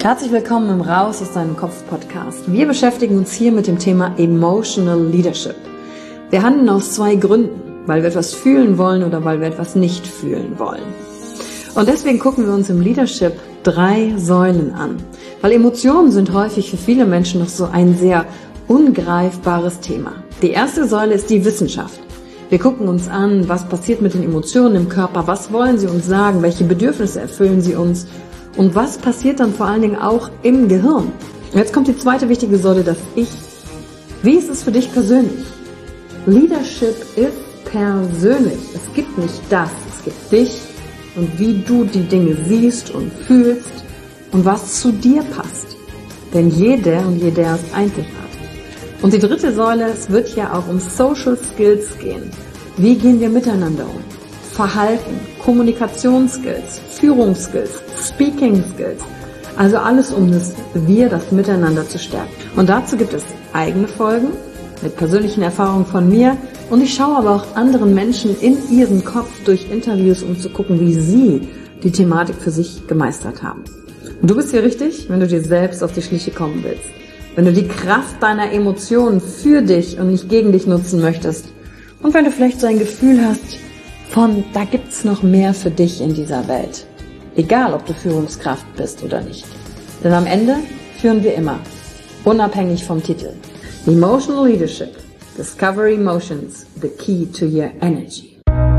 Herzlich willkommen im Raus aus deinem Kopf Podcast. Wir beschäftigen uns hier mit dem Thema Emotional Leadership. Wir handeln aus zwei Gründen, weil wir etwas fühlen wollen oder weil wir etwas nicht fühlen wollen. Und deswegen gucken wir uns im Leadership 3 Säulen an, weil Emotionen sind häufig für viele Menschen noch so ein sehr ungreifbares Thema. Die erste Säule ist die Wissenschaft. Wir gucken uns an, was passiert mit den Emotionen im Körper, was wollen sie uns sagen, welche Bedürfnisse erfüllen sie uns und was passiert dann vor allen Dingen auch im Gehirn. Und jetzt kommt die zweite wichtige Säule, das Ich. Wie ist es für dich persönlich? Leadership ist persönlich. Es gibt nicht das, es gibt dich und wie du die Dinge siehst und fühlst und was zu dir passt. Denn jeder und jeder ist einzigartig. Und die dritte Säule, es wird ja auch um Social Skills gehen. Wie gehen wir miteinander um? Verhalten, Kommunikationsskills, Führungsskills, Speaking Skills. Also alles um das Miteinander zu stärken. Und dazu gibt es eigene Folgen mit persönlichen Erfahrungen von mir. Und ich schaue aber auch anderen Menschen in ihren Kopf durch Interviews, um zu gucken, wie sie die Thematik für sich gemeistert haben. Und du bist hier richtig, wenn du dir selbst auf die Schliche kommen willst. Wenn du die Kraft deiner Emotionen für dich und nicht gegen dich nutzen möchtest. Und wenn du vielleicht so ein Gefühl hast von, da gibt's noch mehr für dich in dieser Welt. Egal, ob du Führungskraft bist oder nicht. Denn am Ende führen wir immer, unabhängig vom Titel. Emotional Leadership. Discover Emotions, the key to your energy.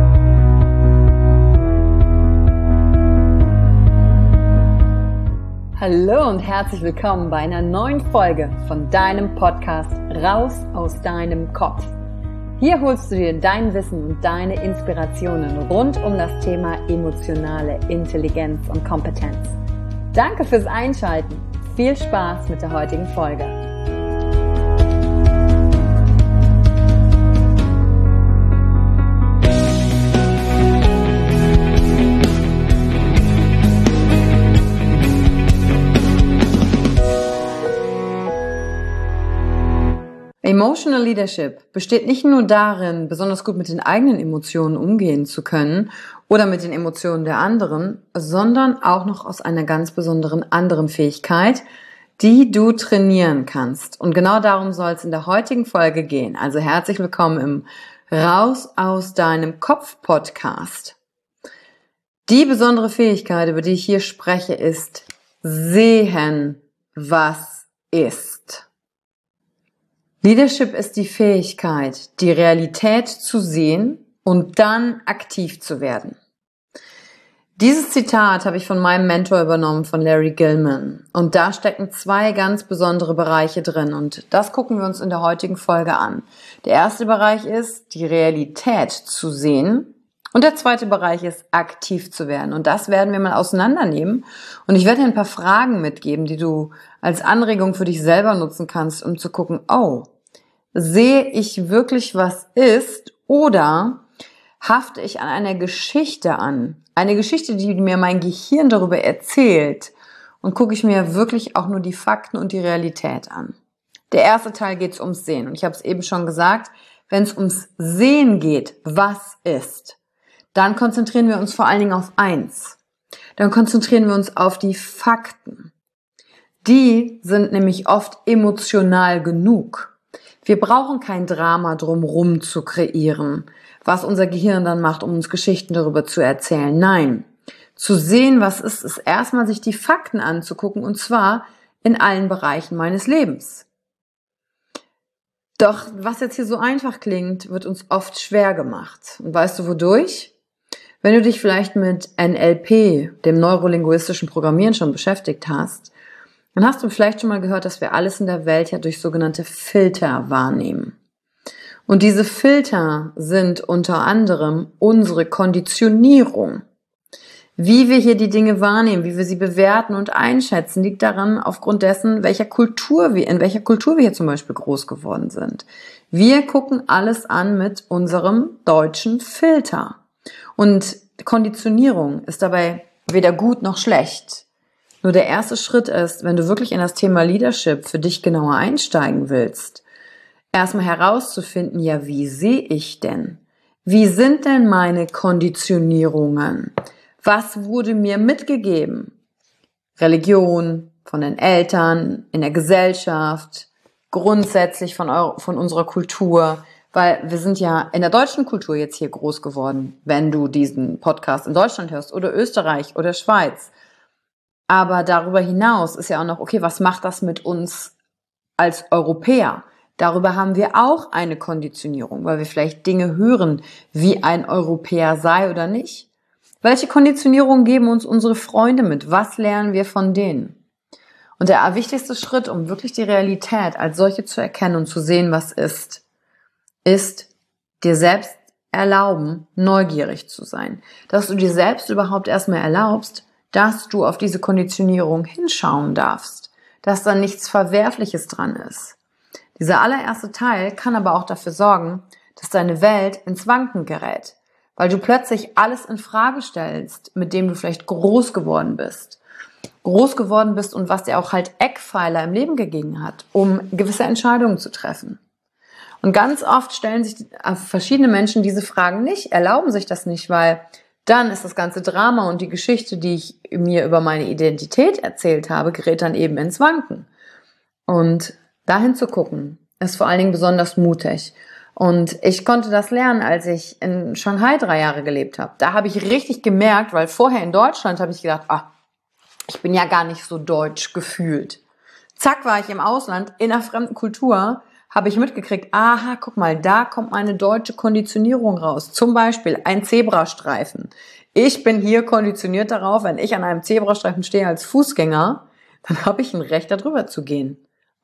Hallo und herzlich willkommen bei einer neuen Folge von deinem Podcast Raus aus deinem Kopf. Hier holst du dir dein Wissen und deine Inspirationen rund um das Thema emotionale Intelligenz und Kompetenz. Danke fürs Einschalten. Viel Spaß mit der heutigen Folge. Emotional Leadership besteht nicht nur darin, besonders gut mit den eigenen Emotionen umgehen zu können oder mit den Emotionen der anderen, sondern auch noch aus einer ganz besonderen anderen Fähigkeit, die du trainieren kannst. Und genau darum soll es in der heutigen Folge gehen. Also herzlich willkommen im Raus aus deinem Kopf Podcast. Die besondere Fähigkeit, über die ich hier spreche, ist sehen, was ist. Leadership ist die Fähigkeit, die Realität zu sehen und dann aktiv zu werden. Dieses Zitat habe ich von meinem Mentor übernommen, von Larry Gilman. Und da stecken 2 ganz besondere Bereiche drin und das gucken wir uns in der heutigen Folge an. Der erste Bereich ist, die Realität zu sehen und der zweite Bereich ist, aktiv zu werden. Und das werden wir mal auseinandernehmen und ich werde dir ein paar Fragen mitgeben, die du als Anregung für dich selber nutzen kannst, um zu gucken, oh, sehe ich wirklich, was ist, oder hafte ich an einer Geschichte an? Eine Geschichte, die mir mein Gehirn darüber erzählt, und gucke ich mir wirklich auch nur die Fakten und die Realität an. Der erste Teil geht es ums Sehen. Und ich habe es eben schon gesagt, wenn es ums Sehen geht, was ist, dann konzentrieren wir uns vor allen Dingen auf eins. Dann konzentrieren wir uns auf die Fakten. Die sind nämlich oft emotional genug. Wir brauchen kein Drama drumherum zu kreieren, was unser Gehirn dann macht, um uns Geschichten darüber zu erzählen. Nein, zu sehen, was ist erstmal sich die Fakten anzugucken, und zwar in allen Bereichen meines Lebens. Doch was jetzt hier so einfach klingt, wird uns oft schwer gemacht. Und weißt du wodurch? Wenn du dich vielleicht mit NLP, dem neurolinguistischen Programmieren, schon beschäftigt hast, dann hast du vielleicht schon mal gehört, dass wir alles in der Welt ja durch sogenannte Filter wahrnehmen. Und diese Filter sind unter anderem unsere Konditionierung. Wie wir hier die Dinge wahrnehmen, wie wir sie bewerten und einschätzen, liegt daran aufgrund dessen, in welcher Kultur wir hier zum Beispiel groß geworden sind. Wir gucken alles an mit unserem deutschen Filter. Und Konditionierung ist dabei weder gut noch schlecht. Nur der erste Schritt ist, wenn du wirklich in das Thema Leadership für dich genauer einsteigen willst, erstmal herauszufinden, ja, wie sehe ich denn? Wie sind denn meine Konditionierungen? Was wurde mir mitgegeben? Religion, von den Eltern, in der Gesellschaft, grundsätzlich von unserer Kultur, weil wir sind ja in der deutschen Kultur jetzt hier groß geworden, wenn du diesen Podcast in Deutschland hörst oder Österreich oder Schweiz. Aber darüber hinaus ist ja auch noch, okay, was macht das mit uns als Europäer? Darüber haben wir auch eine Konditionierung, weil wir vielleicht Dinge hören, wie ein Europäer sei oder nicht. Welche Konditionierung geben uns unsere Freunde mit? Was lernen wir von denen? Und der wichtigste Schritt, um wirklich die Realität als solche zu erkennen und zu sehen, was ist dir selbst erlauben, neugierig zu sein. Dass du dir selbst überhaupt erstmal erlaubst, dass du auf diese Konditionierung hinschauen darfst, dass da nichts Verwerfliches dran ist. Dieser allererste Teil kann aber auch dafür sorgen, dass deine Welt ins Wanken gerät, weil du plötzlich alles in Frage stellst, mit dem du vielleicht groß geworden bist und was dir auch halt Eckpfeiler im Leben gegeben hat, um gewisse Entscheidungen zu treffen. Und ganz oft stellen sich verschiedene Menschen diese Fragen nicht, erlauben sich das nicht, weil dann ist das ganze Drama und die Geschichte, die ich mir über meine Identität erzählt habe, gerät dann eben ins Wanken. Und dahin zu gucken, ist vor allen Dingen besonders mutig. Und ich konnte das lernen, als ich in Shanghai 3 Jahre gelebt habe. Da habe ich richtig gemerkt, weil vorher in Deutschland habe ich gedacht, ich bin ja gar nicht so deutsch gefühlt. Zack, war ich im Ausland, in einer fremden Kultur, habe ich mitgekriegt, aha, guck mal, da kommt meine deutsche Konditionierung raus. Zum Beispiel ein Zebrastreifen. Ich bin hier konditioniert darauf, wenn ich an einem Zebrastreifen stehe als Fußgänger, dann habe ich ein Recht, da drüber zu gehen.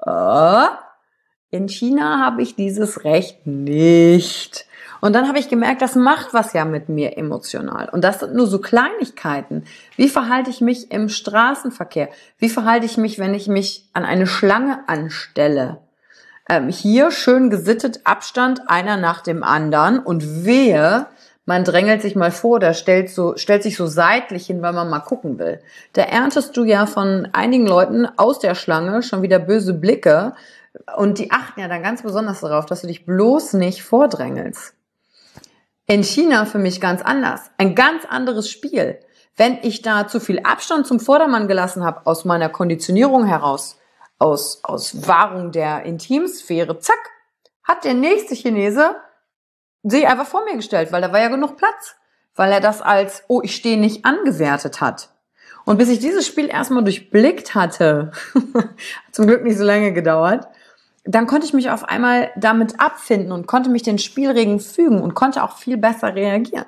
In China habe ich dieses Recht nicht. Und dann habe ich gemerkt, das macht was ja mit mir emotional. Und das sind nur so Kleinigkeiten. Wie verhalte ich mich im Straßenverkehr? Wie verhalte ich mich, wenn ich mich an eine Schlange anstelle? Hier schön gesittet, Abstand, einer nach dem anderen und wehe, man drängelt sich mal vor oder stellt sich so seitlich hin, weil man mal gucken will. Da erntest du ja von einigen Leuten aus der Schlange schon wieder böse Blicke und die achten ja dann ganz besonders darauf, dass du dich bloß nicht vordrängelst. In China für mich ganz anders, ein ganz anderes Spiel. Wenn ich da zu viel Abstand zum Vordermann gelassen habe, aus meiner Konditionierung heraus, aus Wahrung der Intimsphäre, zack, hat der nächste Chinese sich einfach vor mir gestellt, weil da war ja genug Platz, weil er das als, ich stehe nicht angewertet hat. Und bis ich dieses Spiel erstmal durchblickt hatte, hat zum Glück nicht so lange gedauert, dann konnte ich mich auf einmal damit abfinden und konnte mich den Spielregeln fügen und konnte auch viel besser reagieren.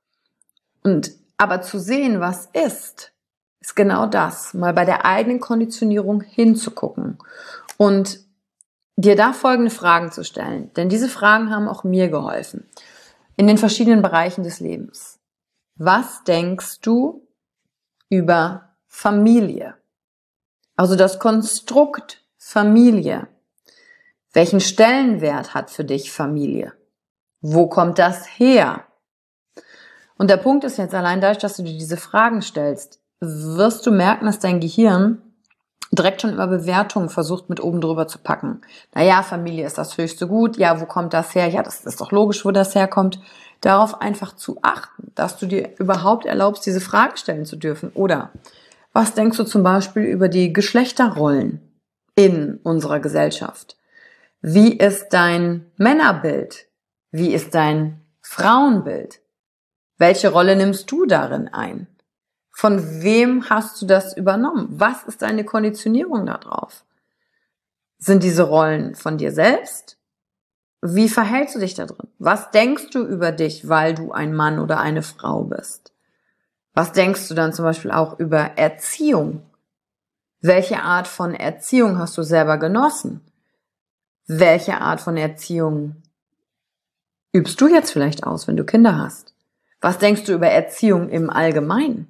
Aber zu sehen, was ist genau das, mal bei der eigenen Konditionierung hinzugucken und dir da folgende Fragen zu stellen, denn diese Fragen haben auch mir geholfen in den verschiedenen Bereichen des Lebens. Was denkst du über Familie? Also das Konstrukt Familie. Welchen Stellenwert hat für dich Familie? Wo kommt das her? Und der Punkt ist jetzt allein dadurch, dass du dir diese Fragen stellst, wirst du merken, dass dein Gehirn direkt schon immer Bewertungen versucht mit oben drüber zu packen. Naja, Familie ist das höchste Gut. Ja, wo kommt das her? Ja, das ist doch logisch, wo das herkommt. Darauf einfach zu achten, dass du dir überhaupt erlaubst, diese Frage stellen zu dürfen. Oder was denkst du zum Beispiel über die Geschlechterrollen in unserer Gesellschaft? Wie ist dein Männerbild? Wie ist dein Frauenbild? Welche Rolle nimmst du darin ein? Von wem hast du das übernommen? Was ist deine Konditionierung darauf? Sind diese Rollen von dir selbst? Wie verhältst du dich da drin? Was denkst du über dich, weil du ein Mann oder eine Frau bist? Was denkst du dann zum Beispiel auch über Erziehung? Welche Art von Erziehung hast du selber genossen? Welche Art von Erziehung übst du jetzt vielleicht aus, wenn du Kinder hast? Was denkst du über Erziehung im Allgemeinen?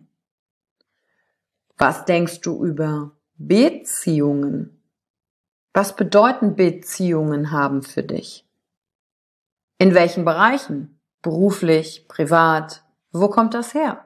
Was denkst du über Beziehungen? Was bedeuten Beziehungen haben für dich? In welchen Bereichen? Beruflich, privat? Wo kommt das her?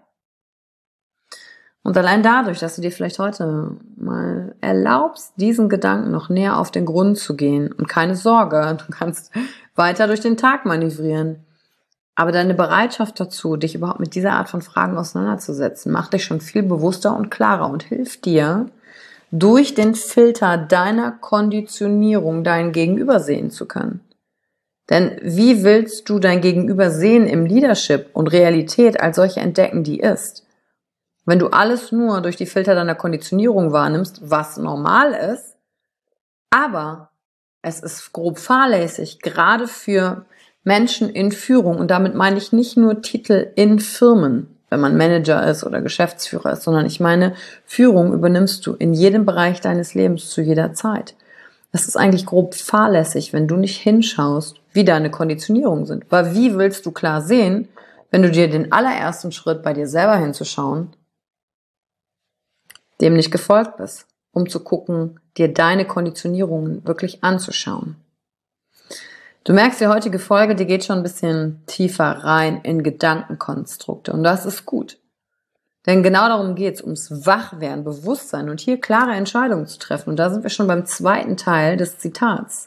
Und allein dadurch, dass du dir vielleicht heute mal erlaubst, diesen Gedanken noch näher auf den Grund zu gehen, und keine Sorge, du kannst weiter durch den Tag manövrieren, aber deine Bereitschaft dazu, dich überhaupt mit dieser Art von Fragen auseinanderzusetzen, macht dich schon viel bewusster und klarer und hilft dir, durch den Filter deiner Konditionierung dein Gegenüber sehen zu können. Denn wie willst du dein Gegenüber sehen im Leadership und Realität als solche entdecken, die ist? Wenn du alles nur durch die Filter deiner Konditionierung wahrnimmst, was normal ist, aber es ist grob fahrlässig, gerade für Menschen in Führung, und damit meine ich nicht nur Titel in Firmen, wenn man Manager ist oder Geschäftsführer ist, sondern ich meine, Führung übernimmst du in jedem Bereich deines Lebens zu jeder Zeit. Das ist eigentlich grob fahrlässig, wenn du nicht hinschaust, wie deine Konditionierungen sind. Weil wie willst du klar sehen, wenn du dir den allerersten Schritt bei dir selber hinzuschauen, dem nicht gefolgt bist, um zu gucken, dir deine Konditionierungen wirklich anzuschauen. Du merkst, die heutige Folge, die geht schon ein bisschen tiefer rein in Gedankenkonstrukte und das ist gut. Denn genau darum geht es, ums Wachwerden, Bewusstsein und hier klare Entscheidungen zu treffen. Und da sind wir schon beim zweiten Teil des Zitats.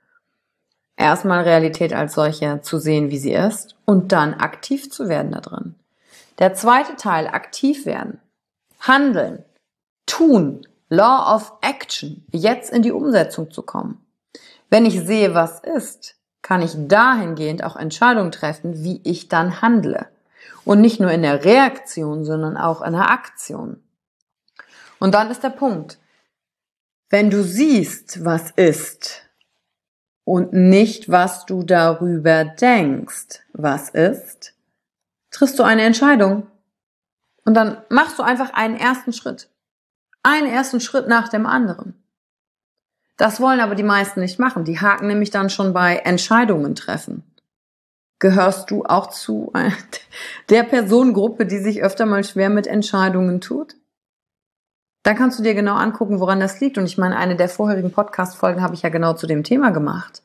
Erstmal Realität als solche zu sehen, wie sie ist und dann aktiv zu werden da drin. Der zweite Teil, aktiv werden, handeln, tun, Law of Action, jetzt in die Umsetzung zu kommen. Wenn ich sehe, was ist, kann ich dahingehend auch Entscheidungen treffen, wie ich dann handle. Und nicht nur in der Reaktion, sondern auch in der Aktion. Und dann ist der Punkt, wenn du siehst, was ist und nicht, was du darüber denkst, was ist, triffst du eine Entscheidung und dann machst du einfach einen ersten Schritt. Einen ersten Schritt nach dem anderen. Das wollen aber die meisten nicht machen. Die haken nämlich dann schon bei Entscheidungen treffen. Gehörst du auch zu der Personengruppe, die sich öfter mal schwer mit Entscheidungen tut? Dann kannst du dir genau angucken, woran das liegt. Und ich meine, eine der vorherigen Podcast-Folgen habe ich ja genau zu dem Thema gemacht.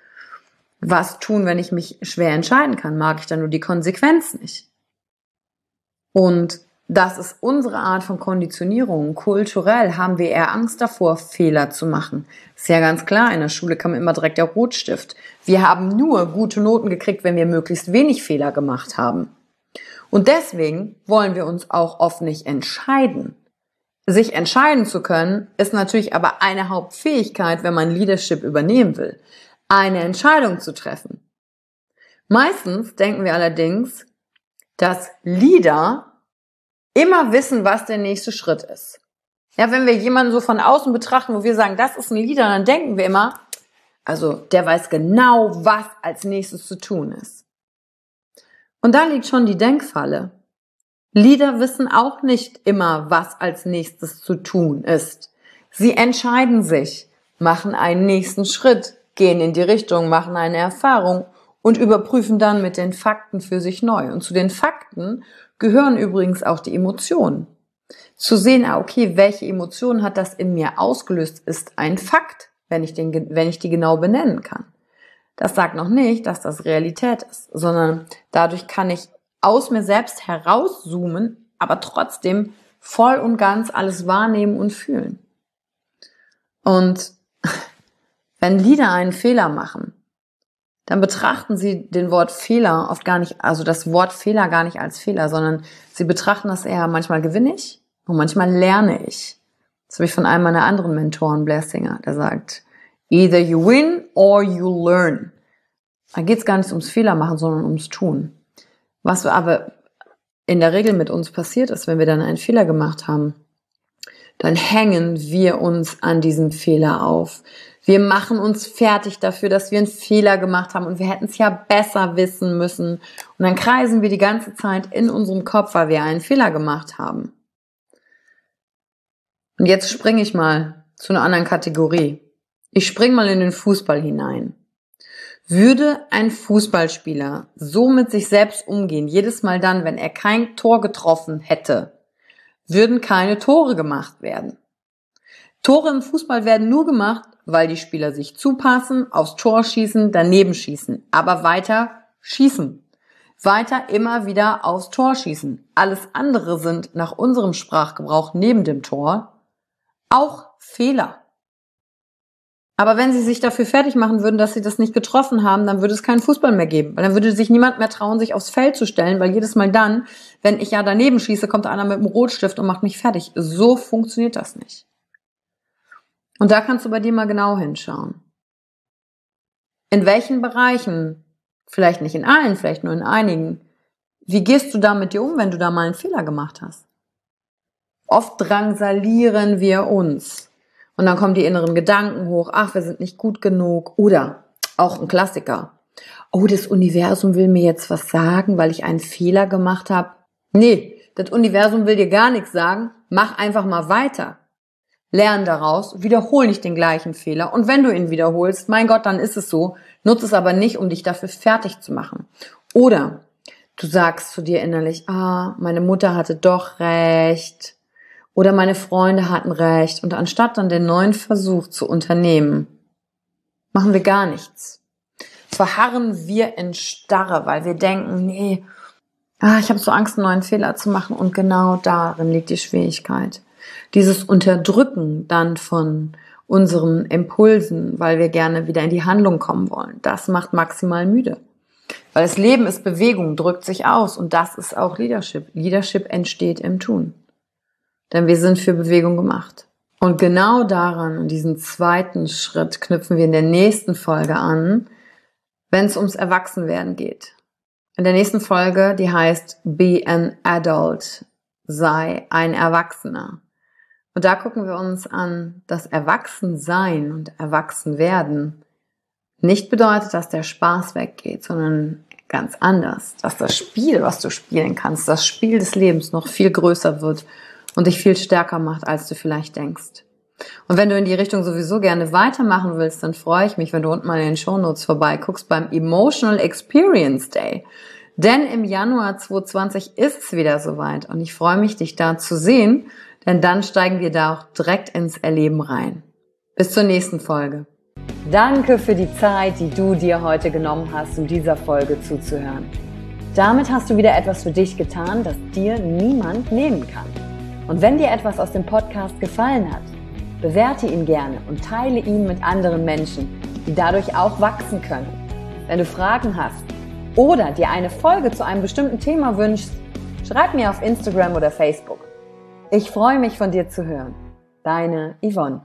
Was tun, wenn ich mich schwer entscheiden kann? Mag ich dann nur die Konsequenz nicht? Und das ist unsere Art von Konditionierung. Kulturell haben wir eher Angst davor, Fehler zu machen. Ist ja ganz klar, in der Schule kam immer direkt der Rotstift. Wir haben nur gute Noten gekriegt, wenn wir möglichst wenig Fehler gemacht haben. Und deswegen wollen wir uns auch oft nicht entscheiden. Sich entscheiden zu können, ist natürlich aber eine Hauptfähigkeit, wenn man Leadership übernehmen will. Eine Entscheidung zu treffen. Meistens denken wir allerdings, dass Leader immer wissen, was der nächste Schritt ist. Ja, wenn wir jemanden so von außen betrachten, wo wir sagen, das ist ein Leader, dann denken wir immer, also der weiß genau, was als nächstes zu tun ist. Und da liegt schon die Denkfalle. Leader wissen auch nicht immer, was als nächstes zu tun ist. Sie entscheiden sich, machen einen nächsten Schritt, gehen in die Richtung, machen eine Erfahrung und überprüfen dann mit den Fakten für sich neu. Und zu den Fakten gehören übrigens auch die Emotionen. Zu sehen, okay, welche Emotionen hat das in mir ausgelöst, ist ein Fakt, wenn ich die genau benennen kann. Das sagt noch nicht, dass das Realität ist, sondern dadurch kann ich aus mir selbst herauszoomen, aber trotzdem voll und ganz alles wahrnehmen und fühlen. Und wenn Leader einen Fehler machen, dann betrachten sie den Wort Fehler oft gar nicht, also das Wort Fehler gar nicht als Fehler, sondern sie betrachten das eher, manchmal gewinne ich und manchmal lerne ich. Das habe ich von einem meiner anderen Mentoren, Blair Singer, der sagt, either you win or you learn. Da geht es gar nicht ums Fehler machen, sondern ums Tun. Was aber in der Regel mit uns passiert ist, wenn wir dann einen Fehler gemacht haben, dann hängen wir uns an diesem Fehler auf. Wir machen uns fertig dafür, dass wir einen Fehler gemacht haben und wir hätten es ja besser wissen müssen. Und dann kreisen wir die ganze Zeit in unserem Kopf, weil wir einen Fehler gemacht haben. Und jetzt springe ich mal zu einer anderen Kategorie. Ich springe mal in den Fußball hinein. Würde ein Fußballspieler so mit sich selbst umgehen, jedes Mal dann, wenn er kein Tor getroffen hätte, würden keine Tore gemacht werden. Tore im Fußball werden nur gemacht, weil die Spieler sich zupassen, aufs Tor schießen, daneben schießen, aber weiter schießen. Weiter immer wieder aufs Tor schießen. Alles andere sind nach unserem Sprachgebrauch neben dem Tor auch Fehler. Aber wenn sie sich dafür fertig machen würden, dass sie das nicht getroffen haben, dann würde es keinen Fußball mehr geben. Weil dann würde sich niemand mehr trauen, sich aufs Feld zu stellen, weil jedes Mal dann, wenn ich ja daneben schieße, kommt einer mit einem Rotstift und macht mich fertig. So funktioniert das nicht. Und da kannst du bei dir mal genau hinschauen. In welchen Bereichen, vielleicht nicht in allen, vielleicht nur in einigen, wie gehst du da mit dir um, wenn du da mal einen Fehler gemacht hast? Oft drangsalieren wir uns. Und dann kommen die inneren Gedanken hoch, ach, wir sind nicht gut genug. Oder auch ein Klassiker. Oh, das Universum will mir jetzt was sagen, weil ich einen Fehler gemacht habe. Nee, das Universum will dir gar nichts sagen. Mach einfach mal weiter. Lern daraus, wiederhol nicht den gleichen Fehler. Und wenn du ihn wiederholst, mein Gott, dann ist es so. Nutze es aber nicht, um dich dafür fertig zu machen. Oder du sagst zu dir innerlich, meine Mutter hatte doch recht. Oder meine Freunde hatten recht. Und anstatt dann den neuen Versuch zu unternehmen, machen wir gar nichts. Verharren wir in Starre, weil wir denken, nee, ich habe so Angst, einen neuen Fehler zu machen. Und genau darin liegt die Schwierigkeit. Dieses Unterdrücken dann von unseren Impulsen, weil wir gerne wieder in die Handlung kommen wollen, das macht maximal müde. Weil das Leben ist Bewegung, drückt sich aus und das ist auch Leadership. Leadership entsteht im Tun. Denn wir sind für Bewegung gemacht. Und genau daran, an diesen zweiten Schritt, knüpfen wir in der nächsten Folge an, wenn es ums Erwachsenwerden geht. In der nächsten Folge, die heißt Be an Adult, sei ein Erwachsener. Und da gucken wir uns an, dass Erwachsensein und Erwachsenwerden nicht bedeutet, dass der Spaß weggeht, sondern ganz anders. Dass das Spiel, was du spielen kannst, das Spiel des Lebens noch viel größer wird und dich viel stärker macht, als du vielleicht denkst. Und wenn du in die Richtung sowieso gerne weitermachen willst, dann freue ich mich, wenn du unten mal in den Shownotes vorbeiguckst beim Emotional Experience Day. Denn im Januar 2020 ist es wieder soweit und ich freue mich, dich da zu sehen, denn dann steigen wir da auch direkt ins Erleben rein. Bis zur nächsten Folge. Danke für die Zeit, die du dir heute genommen hast, um dieser Folge zuzuhören. Damit hast du wieder etwas für dich getan, das dir niemand nehmen kann. Und wenn dir etwas aus dem Podcast gefallen hat, bewerte ihn gerne und teile ihn mit anderen Menschen, die dadurch auch wachsen können. Wenn du Fragen hast oder dir eine Folge zu einem bestimmten Thema wünschst, schreib mir auf Instagram oder Facebook. Ich freue mich, von dir zu hören. Deine Yvonne.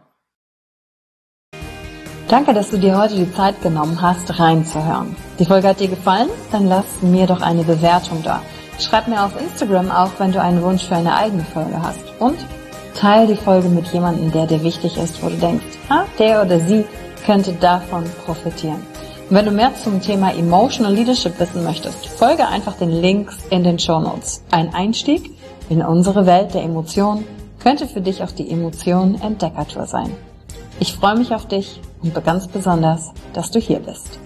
Danke, dass du dir heute die Zeit genommen hast, reinzuhören. Die Folge hat dir gefallen? Dann lass mir doch eine Bewertung da. Schreib mir auf Instagram auch, wenn du einen Wunsch für eine eigene Folge hast. Und teile die Folge mit jemandem, der dir wichtig ist, wo du denkst, der oder sie könnte davon profitieren. Und wenn du mehr zum Thema Emotional Leadership wissen möchtest, folge einfach den Links in den Shownotes. Ein Einstieg in unsere Welt der Emotionen könnte für dich auch die Emotionen-Entdeckertour sein. Ich freue mich auf dich und ganz besonders, dass du hier bist.